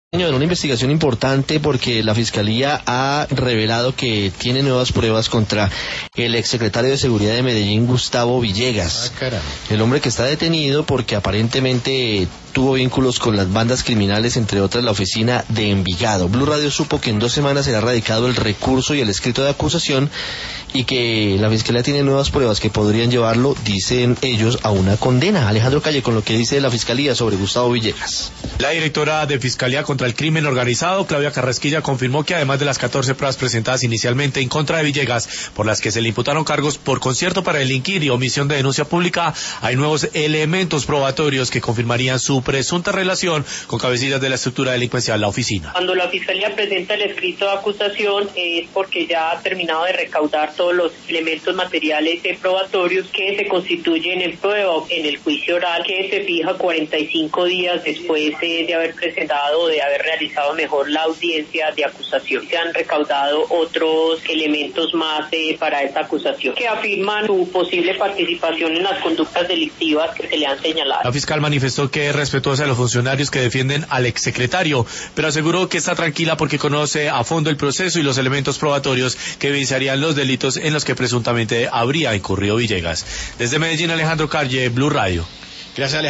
En una investigación importante porque la Fiscalía ha revelado que tiene nuevas pruebas contra el exsecretario de Seguridad de Medellín, Gustavo Villegas. El hombre que está detenido porque aparentemente tuvo vínculos con las bandas criminales, entre otras la oficina de Envigado. Blue Radio supo que en 2 semanas será radicado el recurso y el escrito de acusación y que la Fiscalía tiene nuevas pruebas que podrían llevarlo, dicen ellos, a una condena. Alejandro Calle con lo que dice la Fiscalía sobre Gustavo Villegas. La directora de Fiscalía contra el Crimen Organizado, Claudia Carrasquilla, confirmó que además de las 14 pruebas presentadas inicialmente en contra de Villegas, por las que se le imputaron cargos por concierto para delinquir y omisión de denuncia pública, hay nuevos elementos probatorios que confirmarían su presunta relación con cabecillas de la estructura delincuencial, la oficina. Cuando la Fiscalía presenta el escrito de acusación es porque ya ha terminado de recaudar todos los elementos materiales probatorios que se constituyen en prueba en el juicio oral, que se fija 45 días después de haber presentado o de haber realizado mejor la audiencia de acusación. Se han recaudado otros elementos más para esta acusación que afirman su posible participación en las conductas delictivas que se le han señalado. La fiscal manifestó que es respetuosa de los funcionarios que defienden al exsecretario, pero aseguró que está tranquila porque conoce a fondo el proceso y los elementos probatorios que evidenciarían los delitos en los que presuntamente habría incurrido Villegas. Desde Medellín, Alejandro Calle, Blue Radio. Gracias, Alejandro.